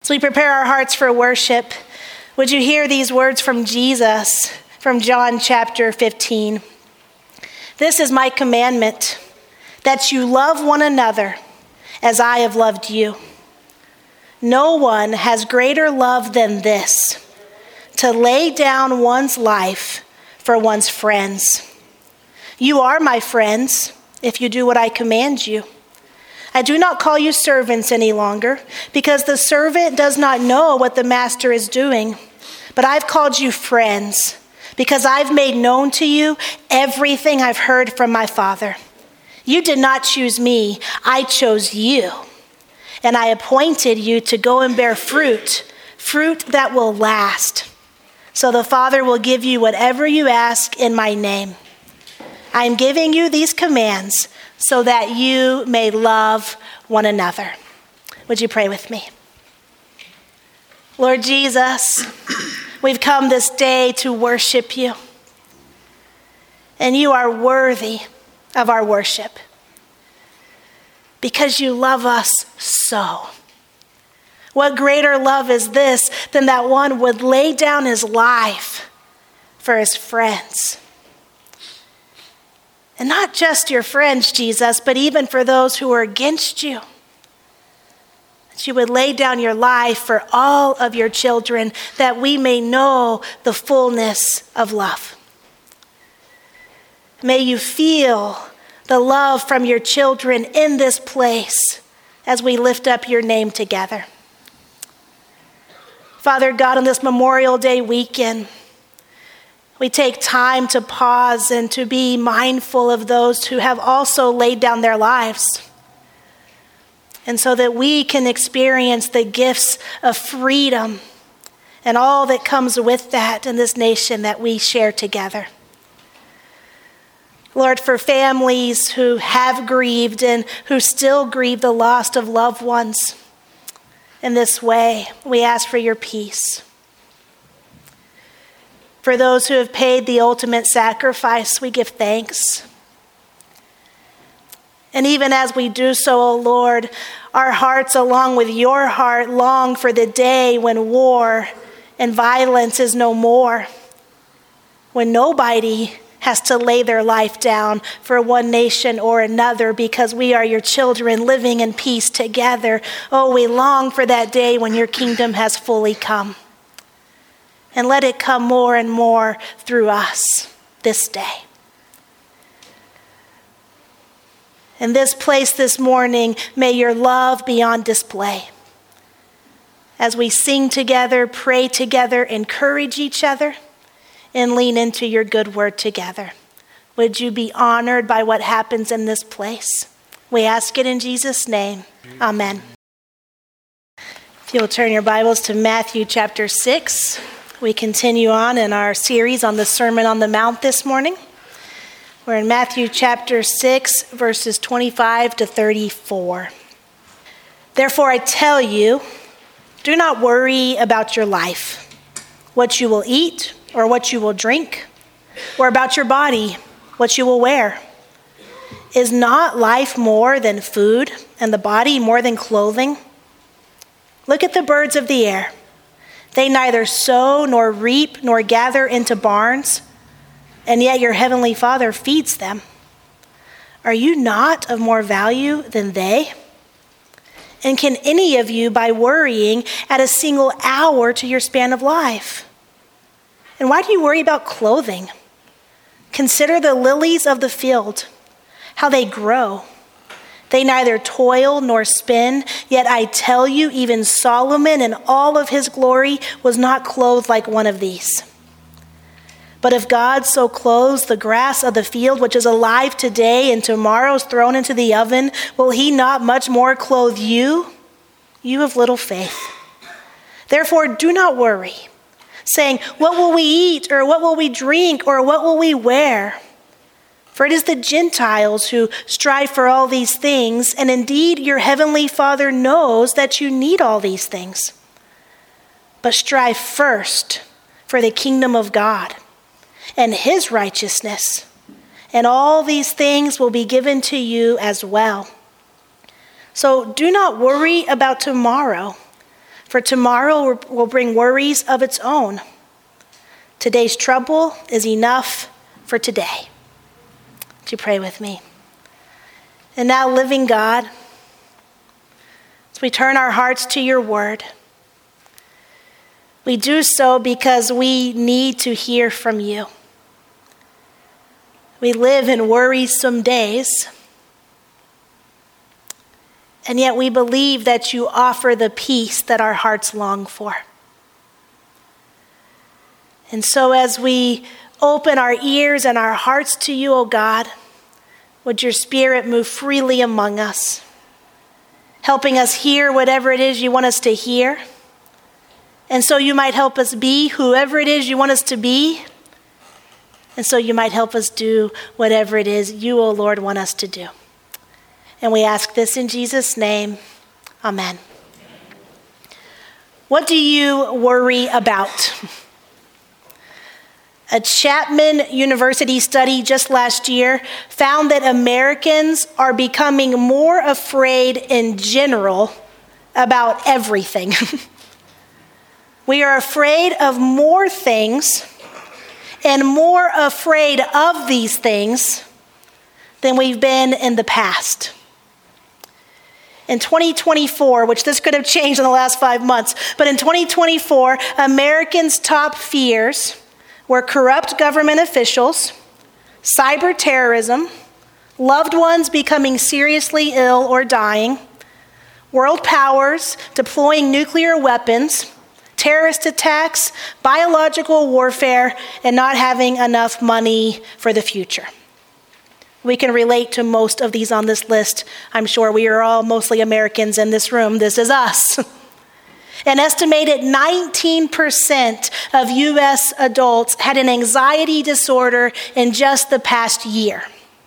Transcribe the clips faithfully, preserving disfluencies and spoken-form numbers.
we prepare our hearts for worship, would you hear these words from Jesus from John chapter fifteen? This is my commandment, that you love one another as I have loved you. No one has greater love than this, to lay down one's life for one's friends. You are my friends if you do what I command you. I do not call you servants any longer, because the servant does not know what the master is doing. But I've called you friends, because I've made known to you everything I've heard from my Father. You did not choose me, I chose you. And I appointed you to go and bear fruit, fruit that will last. So the Father will give you whatever you ask in my name. I am giving you these commands so that you may love one another. Would you pray with me? Lord Jesus, we've come this day to worship you, and you are worthy of our worship because you love us so. What greater love is this than that one would lay down his life for his friends? And not just your friends, Jesus, but even for those who are against you. That you would lay down your life for all of your children, that we may know the fullness of love. May you feel the love from your children in this place as we lift up your name together. Father God, on this Memorial Day weekend, we take time to pause and to be mindful of those who have also laid down their lives. And so that we can experience the gifts of freedom and all that comes with that in this nation that we share together. Lord, for families who have grieved and who still grieve the loss of loved ones in this way, we ask for your peace. For those who have paid the ultimate sacrifice, we give thanks. And even as we do so, O Lord, our hearts, along with your heart, long for the day when war and violence is no more, when nobody has to lay their life down for one nation or another because we are your children living in peace together. Oh, we long for that day when your kingdom has fully come. And let it come more and more through us this day. In this place this morning, may your love be on display. As we sing together, pray together, encourage each other, and lean into your good word together. Would you be honored by what happens in this place? We ask it in Jesus' name. Amen. If you'll turn your Bibles to Matthew chapter six. We continue on in our series on the Sermon on the Mount this morning. We're in Matthew chapter six, verses twenty-five to thirty-four. Therefore I tell you, do not worry about your life, what you will eat or what you will drink, or about your body, what you will wear. Is not life more than food, and the body more than clothing? Look at the birds of the air. They neither sow nor reap nor gather into barns, and yet your heavenly Father feeds them. Are you not of more value than they? And can any of you, by worrying, add a single hour to your span of life? And why do you worry about clothing? Consider the lilies of the field, how they grow. They neither toil nor spin, yet I tell you, even Solomon in all of his glory was not clothed like one of these. But if God so clothes the grass of the field, which is alive today and tomorrow is thrown into the oven, will he not much more clothe you, you of little faith? Therefore, do not worry, saying, what will we eat, or what will we drink, or what will we wear? For it is the Gentiles who strive for all these things, and indeed your heavenly Father knows that you need all these things. But strive first for the kingdom of God and his righteousness, and all these things will be given to you as well. So do not worry about tomorrow, For tomorrow will bring worries of its own. Today's trouble is enough for today. Would you pray with me? And now, living God, as we turn our hearts to your word, we do so because we need to hear from you. We live in worrisome days, and yet we believe that you offer the peace that our hearts long for. And so as we open our ears and our hearts to you, O God, would your Spirit move freely among us, helping us hear whatever it is you want us to hear. And so you might help us be whoever it is you want us to be. And so you might help us do whatever it is you, O Lord, want us to do. And we ask this in Jesus' name. Amen. What do you worry about? A Chapman University study just last year found that Americans are becoming more afraid in general about everything. We are afraid of more things and more afraid of these things than we've been in the past. In twenty twenty-four, which this could have changed in the last five months, but in twenty twenty-four, Americans' top fears were corrupt government officials, cyber terrorism, loved ones becoming seriously ill or dying, world powers deploying nuclear weapons, terrorist attacks, biological warfare, and not having enough money for the future. We can relate to most of these on this list. I'm sure we are all mostly Americans in this room. This is us. An estimated nineteen percent of U S adults had an anxiety disorder in just the past year.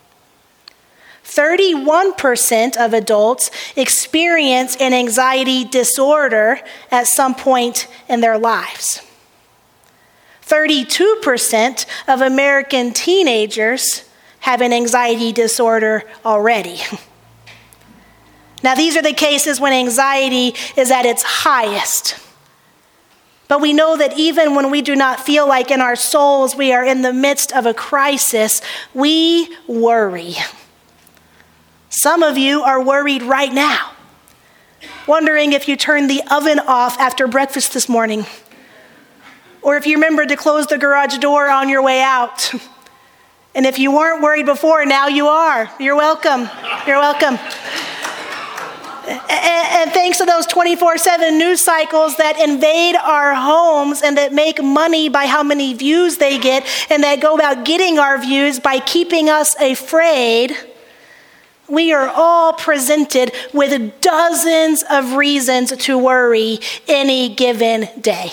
thirty-one percent of adults experience an anxiety disorder at some point in their lives. thirty-two percent of American teenagers have an anxiety disorder already. Now, these are the cases when anxiety is at its highest. But we know that even when we do not feel like in our souls we are in the midst of a crisis, we worry. Some of you are worried right now, wondering if you turned the oven off after breakfast this morning, or if you remembered to close the garage door on your way out. And if you weren't worried before, now you are. You're welcome. You're welcome. And, and thanks to those twenty-four seven news cycles that invade our homes and that make money by how many views they get and that go about getting our views by keeping us afraid, we are all presented with dozens of reasons to worry any given day.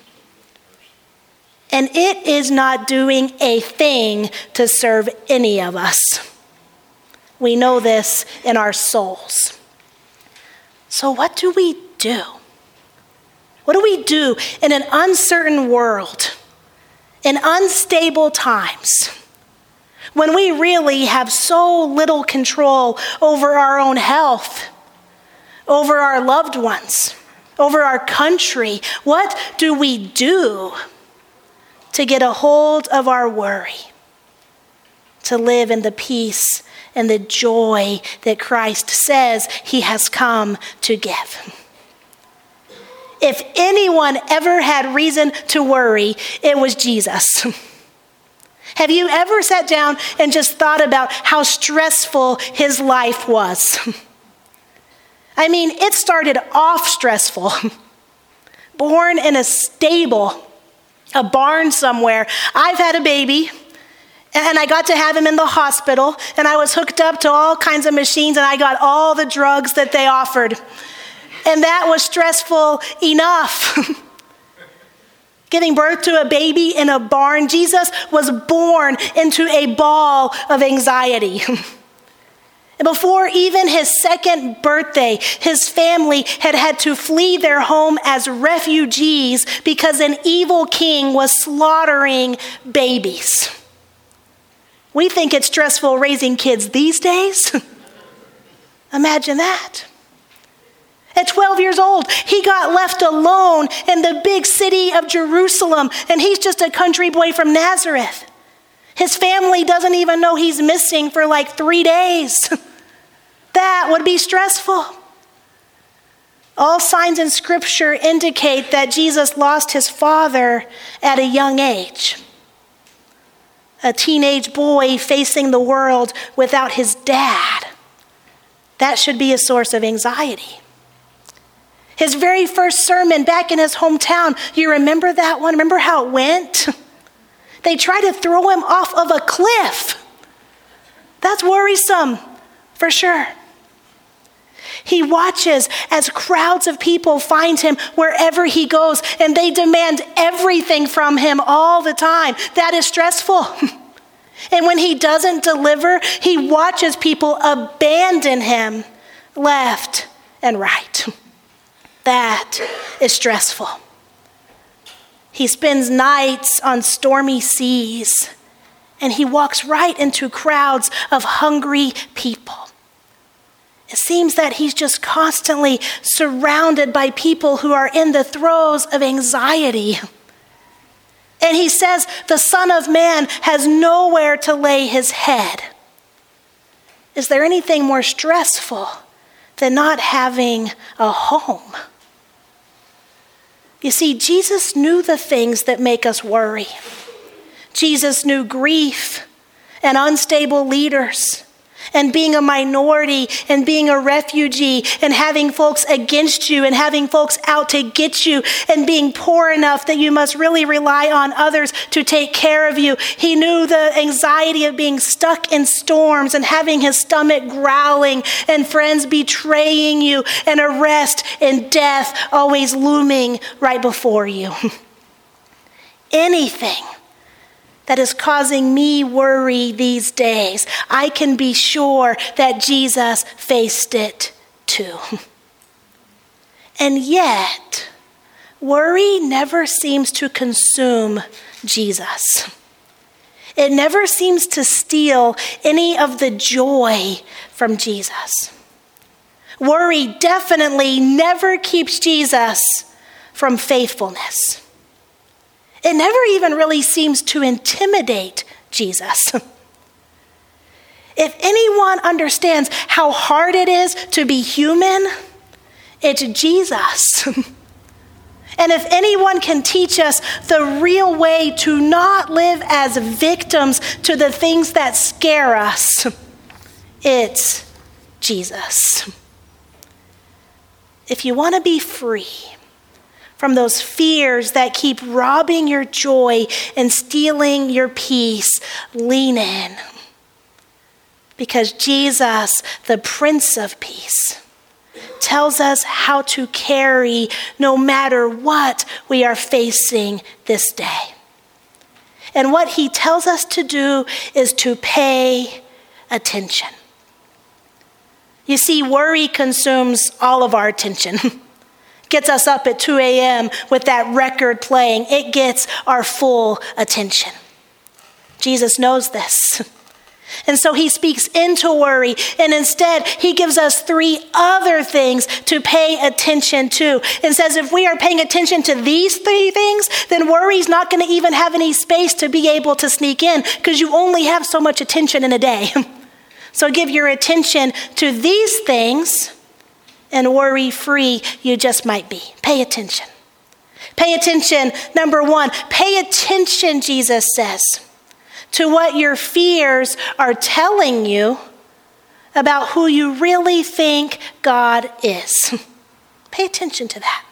And it is not doing a thing to serve any of us. We know this in our souls. So what do we do? What do we do in an uncertain world, in unstable times, when we really have so little control over our own health, over our loved ones, over our country? What do we do to get a hold of our worry, to live in the peace and the joy that Christ says he has come to give? If anyone ever had reason to worry, it was Jesus. Have you ever sat down and just thought about how stressful his life was? I mean, it started off stressful. Born in a stable, a barn somewhere. I've had a baby, and I got to have him in the hospital, and I was hooked up to all kinds of machines, and I got all the drugs that they offered. And that was stressful enough. Giving birth to a baby in a barn, Jesus was born into a ball of anxiety. And before even his second birthday, his family had had to flee their home as refugees because an evil king was slaughtering babies. We think it's stressful raising kids these days. Imagine that. At twelve years old, he got left alone in the big city of Jerusalem, and he's just a country boy from Nazareth. His family doesn't even know he's missing for like three days. That would be stressful. All signs in Scripture indicate that Jesus lost his father at a young age. A teenage boy facing the world without his dad. That should be a source of anxiety. His very first sermon back in his hometown, you remember that one? Remember how it went? They tried to throw him off of a cliff. That's worrisome, for sure. He watches as crowds of people find him wherever he goes, and they demand everything from him all the time. That is stressful. And when he doesn't deliver, he watches people abandon him left and right. That is stressful. He spends nights on stormy seas, and he walks right into crowds of hungry people. It seems that he's just constantly surrounded by people who are in the throes of anxiety. And he says the Son of Man has nowhere to lay his head. Is there anything more stressful than not having a home? You see, Jesus knew the things that make us worry. Jesus knew grief and unstable leaders and being a minority and being a refugee and having folks against you and having folks out to get you and being poor enough that you must really rely on others to take care of you. He knew the anxiety of being stuck in storms and having his stomach growling and friends betraying you and arrest and death always looming right before you. Anything that is causing me worry these days, I can be sure that Jesus faced it too. And yet, worry never seems to consume Jesus. It never seems to steal any of the joy from Jesus. Worry definitely never keeps Jesus from faithfulness. It never even really seems to intimidate Jesus. If anyone understands how hard it is to be human, it's Jesus. And if anyone can teach us the real way to not live as victims to the things that scare us, it's Jesus. If you want to be free from those fears that keep robbing your joy and stealing your peace, lean in. Because Jesus, the Prince of Peace, tells us how to carry no matter what we are facing this day. And what he tells us to do is to pay attention. You see, worry consumes all of our attention. Gets us up at two a.m. with that record playing. It gets our full attention. Jesus knows this. And so he speaks into worry, and instead he gives us three other things to pay attention to. And says if we are paying attention to these three things, then worry's not going to even have any space to be able to sneak in, because you only have so much attention in a day. So give your attention to these things, and worry-free you just might be. Pay attention. Pay attention, number one. Pay attention, Jesus says, to what your fears are telling you about who you really think God is. Pay attention to that.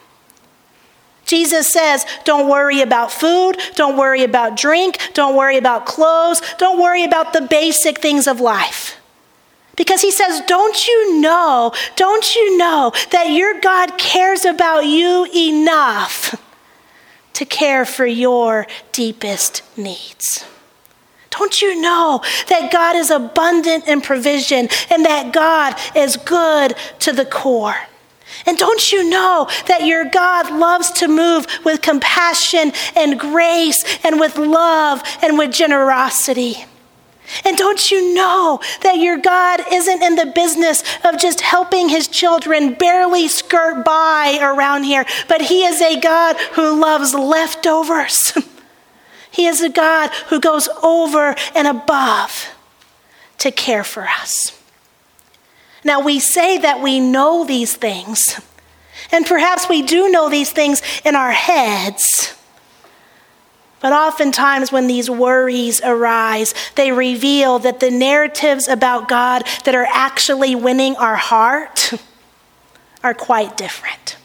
Jesus says, don't worry about food, don't worry about drink, don't worry about clothes, don't worry about the basic things of life. Because he says, don't you know, don't you know that your God cares about you enough to care for your deepest needs? Don't you know that God is abundant in provision and that God is good to the core? And don't you know that your God loves to move with compassion and grace and with love and with generosity? And don't you know that your God isn't in the business of just helping his children barely skirt by around here, but he is a God who loves leftovers. He is a God who goes over and above to care for us. Now, we say that we know these things, and perhaps we do know these things in our heads. But oftentimes when these worries arise, they reveal that the narratives about God that are actually winning our heart are quite different.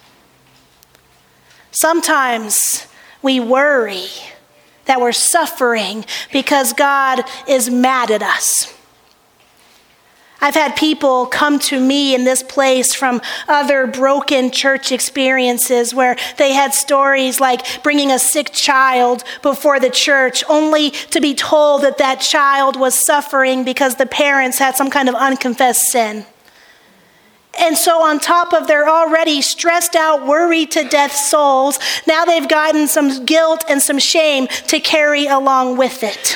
Sometimes we worry that we're suffering because God is mad at us. I've had people come to me in this place from other broken church experiences where they had stories like bringing a sick child before the church only to be told that that child was suffering because the parents had some kind of unconfessed sin. And so on top of their already stressed out, worried to death souls, now they've gotten some guilt and some shame to carry along with it.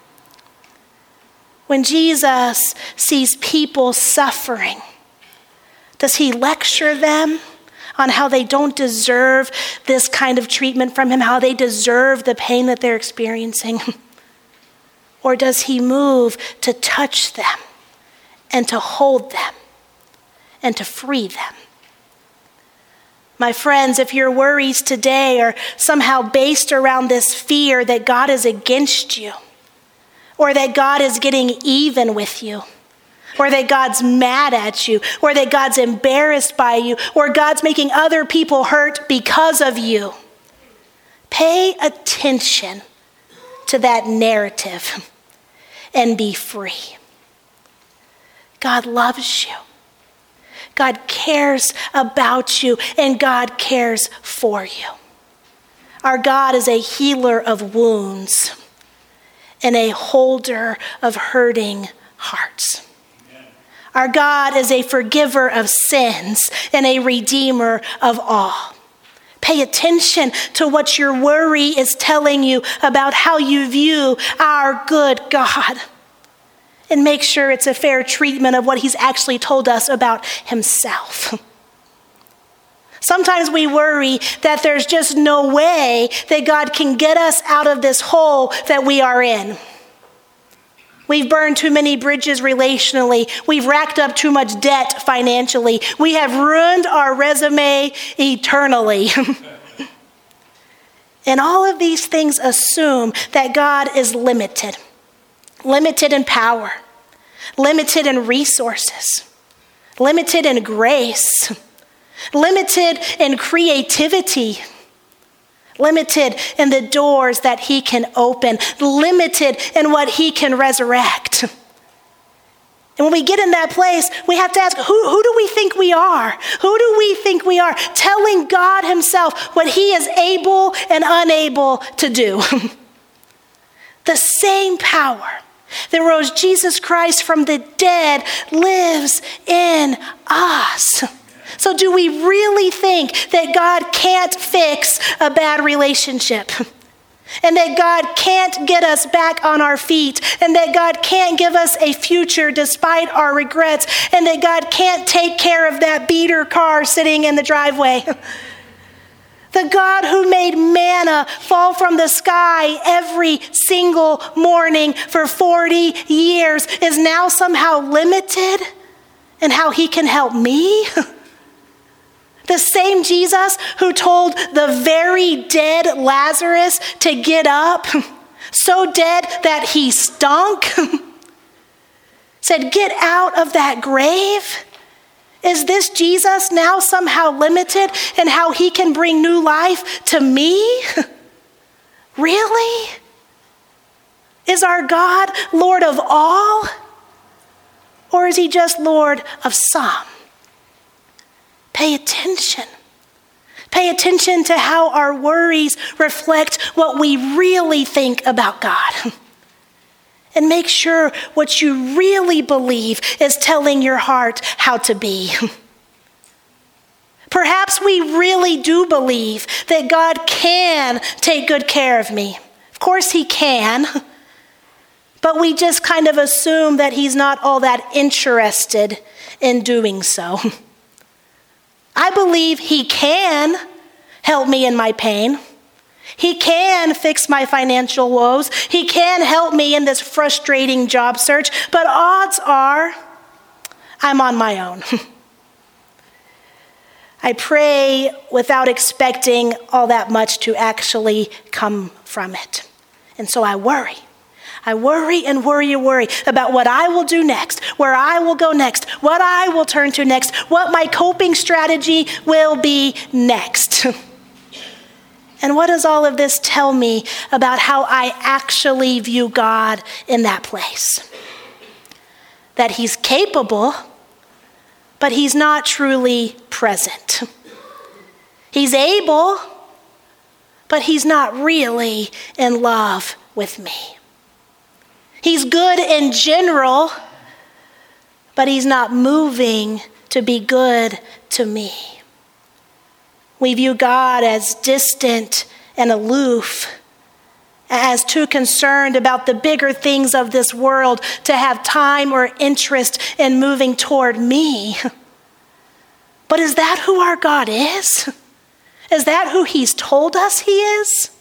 When Jesus sees people suffering, does he lecture them on how they don't deserve this kind of treatment from him, how they deserve the pain that they're experiencing? Or does he move to touch them and to hold them and to free them? My friends, if your worries today are somehow based around this fear that God is against you, or that God is getting even with you, or that God's mad at you, or that God's embarrassed by you, or God's making other people hurt because of you, pay attention to that narrative and be free. God loves you. God cares about you, and God cares for you. Our God is a healer of wounds and a holder of hurting hearts. Amen. Our God is a forgiver of sins and a redeemer of all. Pay attention to what your worry is telling you about how you view our good God. And make sure it's a fair treatment of what he's actually told us about himself. Sometimes we worry that there's just no way that God can get us out of this hole that we are in. We've burned too many bridges relationally. We've racked up too much debt financially. We have ruined our resume eternally. And all of these things assume that God is limited. Limited in power. Limited in resources. Limited in grace. Limited in creativity, limited in the doors that he can open, limited in what he can resurrect. And when we get in that place, we have to ask, who, who do we think we are? Who do we think we are? Telling God himself what he is able and unable to do. The same power that rose Jesus Christ from the dead lives in us. So do we really think that God can't fix a bad relationship? And that God can't get us back on our feet? And that God can't give us a future despite our regrets? And that God can't take care of that beater car sitting in the driveway? The God who made manna fall from the sky every single morning for forty years is now somehow limited in how he can help me? The same Jesus who told the very dead Lazarus to get up, so dead that he stunk, said, get out of that grave. Is this Jesus now somehow limited in how he can bring new life to me? Really? Is our God Lord of all? Or is he just Lord of some? Pay attention. Pay attention to how our worries reflect what we really think about God. And make sure what you really believe is telling your heart how to be. Perhaps we really do believe that God can take good care of me. Of course he can. but we just kind of assume that he's not all that interested in doing so. I believe he can help me in my pain. He can fix my financial woes. He can help me in this frustrating job search, but odds are I'm on my own. I pray without expecting all that much to actually come from it. And so I worry. I worry and worry and worry about what I will do next, where I will go next, what I will turn to next, what my coping strategy will be next. And what does all of this tell me about how I actually view God in that place? That he's capable, but he's not truly present. He's able, but he's not really in love with me. He's good in general, but he's not moving to be good to me. We view God as distant and aloof, as too concerned about the bigger things of this world to have time or interest in moving toward me. But is that who our God is? Is that who he's told us he is?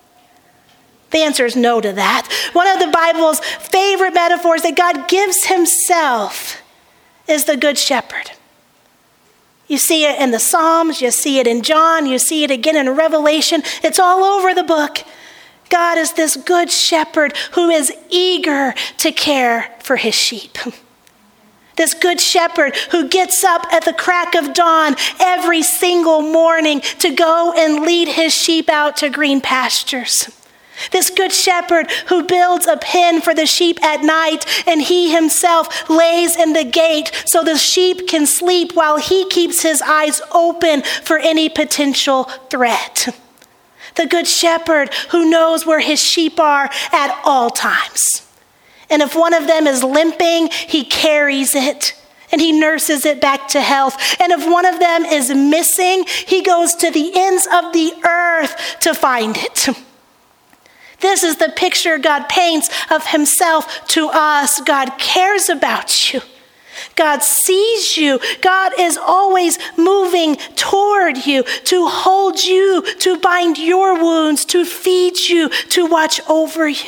The answer is no to that. One of the Bible's favorite metaphors that God gives himself is the Good Shepherd. You see it in the Psalms, you see it in John, you see it again in Revelation. It's all over the book. God is this good shepherd who is eager to care for his sheep. This good shepherd who gets up at the crack of dawn every single morning to go and lead his sheep out to green pastures. This good shepherd who builds a pen for the sheep at night, and he himself lays in the gate so the sheep can sleep while he keeps his eyes open for any potential threat. The good shepherd who knows where his sheep are at all times. And if one of them is limping, he carries it and he nurses it back to health. And if one of them is missing, he goes to the ends of the earth to find it. This is the picture God paints of himself to us. God cares about you. God sees you. God is always moving toward you to hold you, to bind your wounds, to feed you, to watch over you.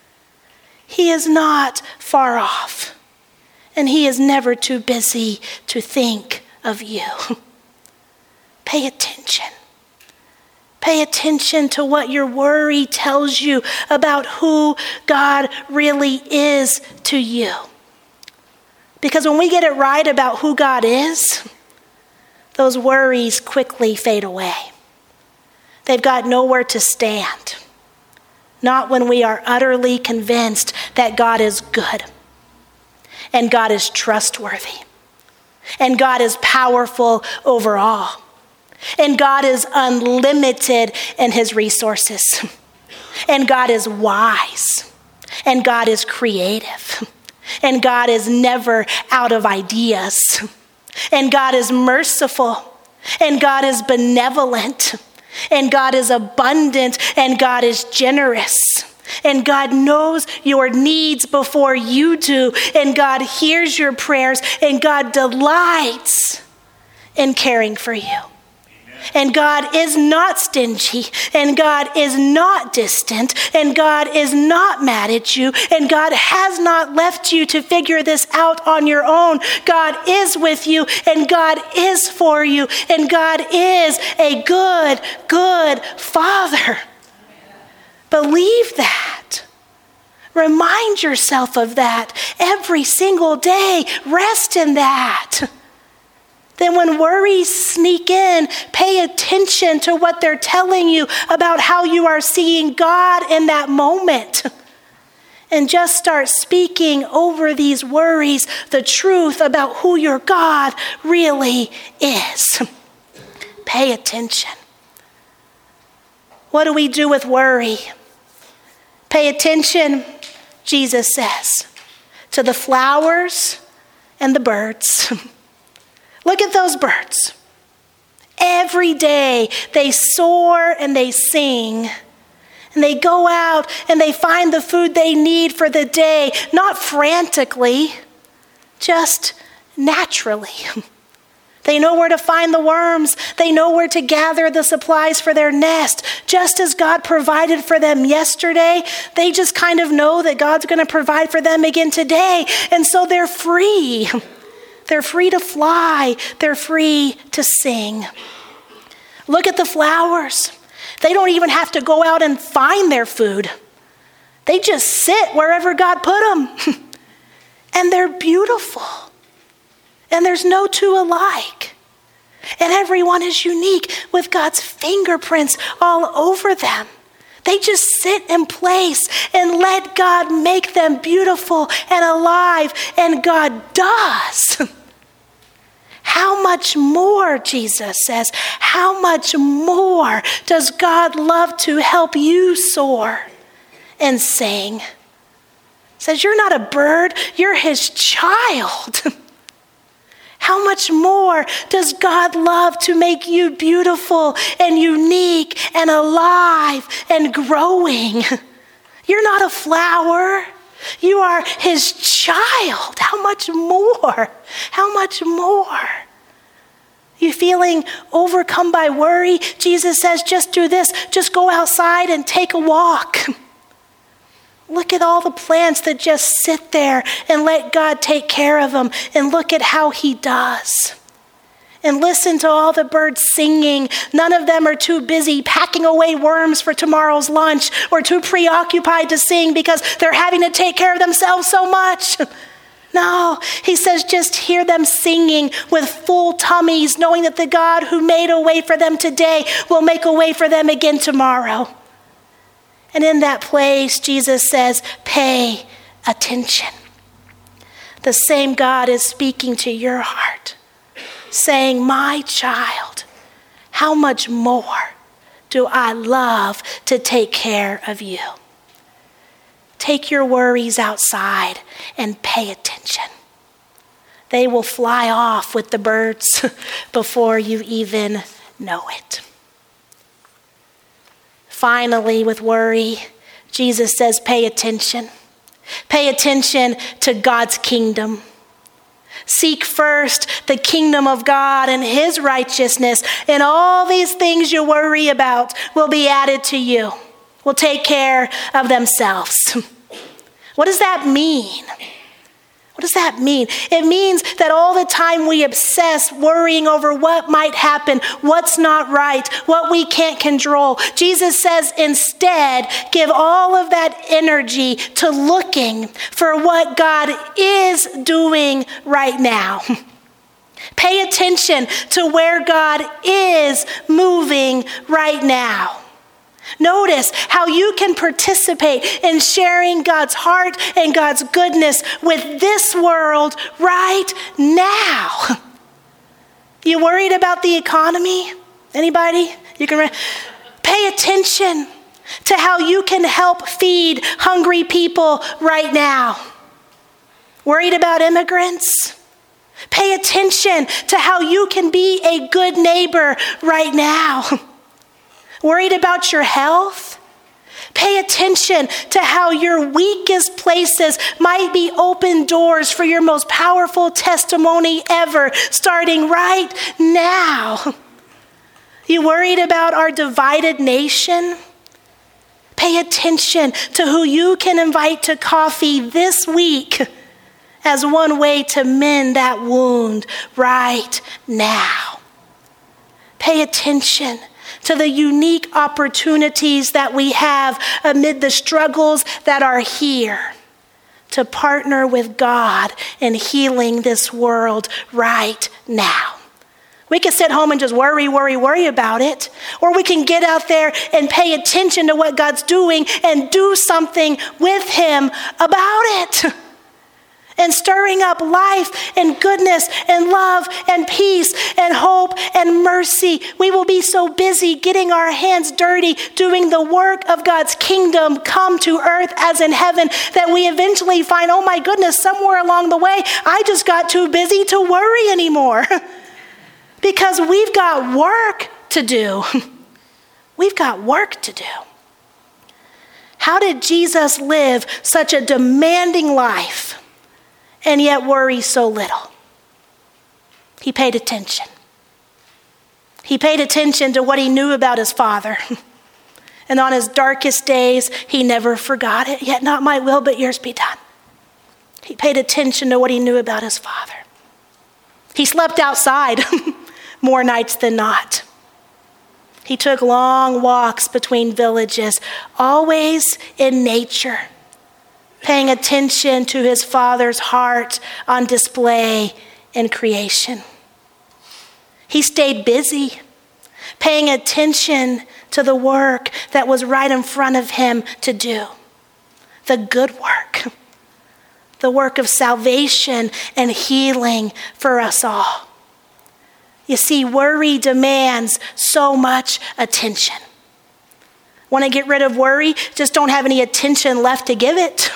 He is not far off, and he is never too busy to think of you. Pay attention. Pay attention to what your worry tells you about who God really is to you. Because when we get it right about who God is, those worries quickly fade away. They've got nowhere to stand. Not when we are utterly convinced that God is good, and God is trustworthy, and God is powerful over all, and God is unlimited in his resources, and God is wise, and God is creative, and God is never out of ideas, and God is merciful, and God is benevolent, and God is abundant, and God is generous. And God knows your needs before you do, and God hears your prayers, and God delights in caring for you. And God is not stingy, and God is not distant, and God is not mad at you, and God has not left you to figure this out on your own. God is with you, and God is for you, and God is a good, good Father. Believe that. Remind yourself of that every single day. Rest in that. Then when worries sneak in, pay attention to what they're telling you about how you are seeing God in that moment. And just start speaking over these worries the truth about who your God really is. Pay attention. What do we do with worry? Pay attention, Jesus says, to the flowers and the birds. Look at those birds. Every day they soar and they sing, And they go out and they find the food they need for the day, not frantically, just naturally. They know where to find the worms. They know where to gather the supplies for their nest. Just as God provided for them yesterday, they just kind of know that God's going to provide for them again today. And so they're free. They're free to fly. They're free to sing. Look at the flowers. They don't even have to go out and find their food. They just sit wherever God put them. And they're beautiful. And there's no two alike. And everyone is unique with God's fingerprints all over them. They just sit in place and let God make them beautiful and alive. And God does. How much more, Jesus says, how much more does God love to help you soar and sing? Says, you're not a bird, you're his child. How much more does God love to make you beautiful and unique and alive and growing? You're not a flower. You are his child. How much more? How much more? You feeling overcome by worry? Jesus says, just do this. Just go outside and take a walk. Look at all the plants that just sit there and let God take care of them. And look at how he does. And listen to all the birds singing. None of them are too busy packing away worms for tomorrow's lunch or too preoccupied to sing because they're having to take care of themselves so much. No, he says just hear them singing with full tummies, knowing that the God who made a way for them today will make a way for them again tomorrow. And in that place, Jesus says, pay attention. The same God is speaking to your heart, saying, my child, how much more do I love to take care of you? Take your worries outside and pay attention. They will fly off with the birds before you even know it. Finally, with worry, Jesus says, pay attention. Pay attention to God's kingdom. Seek first the kingdom of God and his righteousness, and all these things you worry about will be added to you, will take care of themselves. What does that mean? What does that mean? It means that all the time we obsess worrying over what might happen, what's not right, what we can't control. Jesus says instead, give all of that energy to looking for what God is doing right now. Pay attention to where God is moving right now. Notice how you can participate in sharing God's heart and God's goodness with this world right now. You worried about the economy? Anybody? You can re- pay attention to how you can help feed hungry people right now. Worried about immigrants? Pay attention to how you can be a good neighbor right now. Worried about your health? Pay attention to how your weakest places might be open doors for your most powerful testimony ever, starting right now. You worried about our divided nation? Pay attention to who you can invite to coffee this week as one way to mend that wound right now. Pay attention to the unique opportunities that we have amid the struggles that are here to partner with God in healing this world right now. We can sit home and just worry, worry, worry about it, or we can get out there and pay attention to what God's doing and do something with him about it. And stirring up life and goodness and love and peace and hope and mercy. We will be so busy getting our hands dirty, doing the work of God's kingdom come to earth as in heaven, that we eventually find, oh my goodness, somewhere along the way, I just got too busy to worry anymore. Because we've got work to do. We've got work to do. How did Jesus live such a demanding life and yet worry so little? He paid attention. He paid attention to what he knew about his Father. And on his darkest days, he never forgot it. Yet not my will, but yours be done. He paid attention to what he knew about his Father. He slept outside more nights than not. He took long walks between villages, always in nature, paying attention to his Father's heart on display in creation. He stayed busy, paying attention to the work that was right in front of him to do. The good work. The work of salvation and healing for us all. You see, worry demands so much attention. Want to get rid of worry? Just don't have any attention left to give it.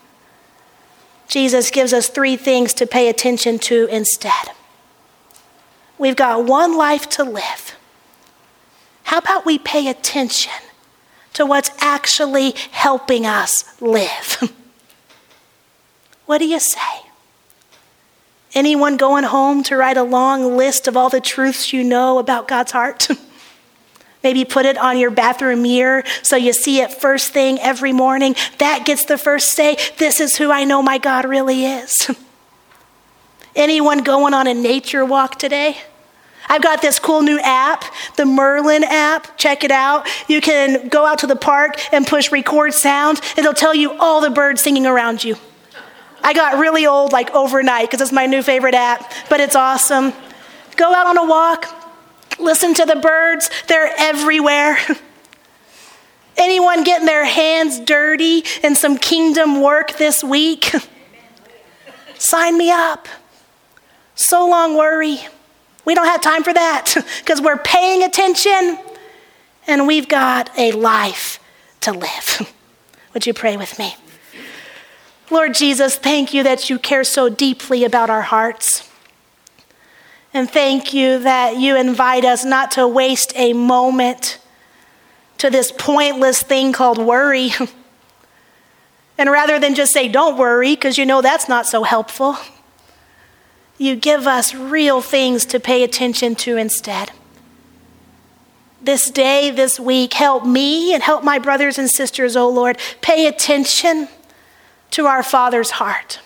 Jesus gives us three things to pay attention to instead. We've got one life to live. How about we pay attention to what's actually helping us live? What do you say? Anyone going home to write a long list of all the truths you know about God's heart? Maybe put it on your bathroom mirror so you see it first thing every morning. That gets the first say, this is who I know my God really is. Anyone going on a nature walk today? I've got this cool new app, the Merlin app. Check it out. You can go out to the park and push record sound. It'll tell you all the birds singing around you. I got really old like overnight because it's my new favorite app, but it's awesome. Go out on a walk, listen to the birds. They're everywhere. Anyone getting their hands dirty in some kingdom work this week? Sign me up. So long worry. We don't have time for that because we're paying attention and we've got a life to live. Would you pray with me? Lord Jesus, thank you that you care so deeply about our hearts. And thank you that you invite us not to waste a moment to this pointless thing called worry. And rather than just say, don't worry, because you know that's not so helpful, you give us real things to pay attention to instead. This day, this week, help me and help my brothers and sisters, oh Lord, pay attention to our Father's heart.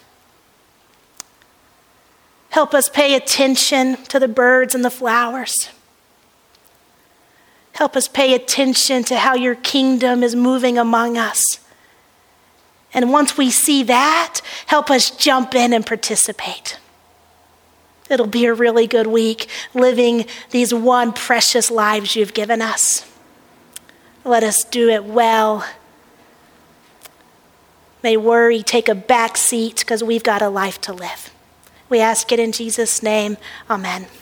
Help us pay attention to the birds and the flowers. Help us pay attention to how your kingdom is moving among us. And once we see that, help us jump in and participate. It'll be a really good week living these one precious lives you've given us. Let us do it well. May worry take a back seat because we've got a life to live. We ask it in Jesus' name. Amen.